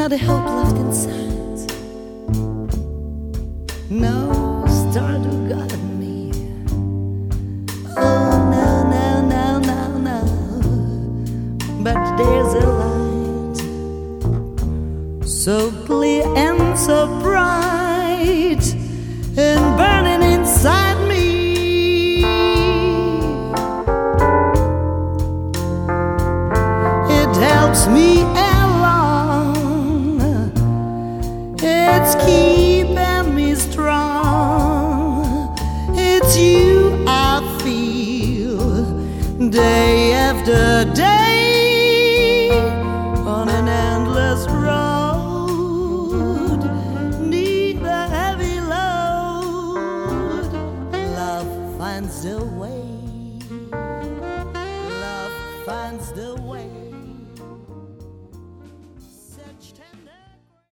not a hope left inside, no star to guide me. Oh no, no, no, no, no, but there's a light so clear and so bright and burning inside me. It helps me along, it's keeping me strong. It's you I feel day after day on an endless road. Need a heavy load, love finds a way.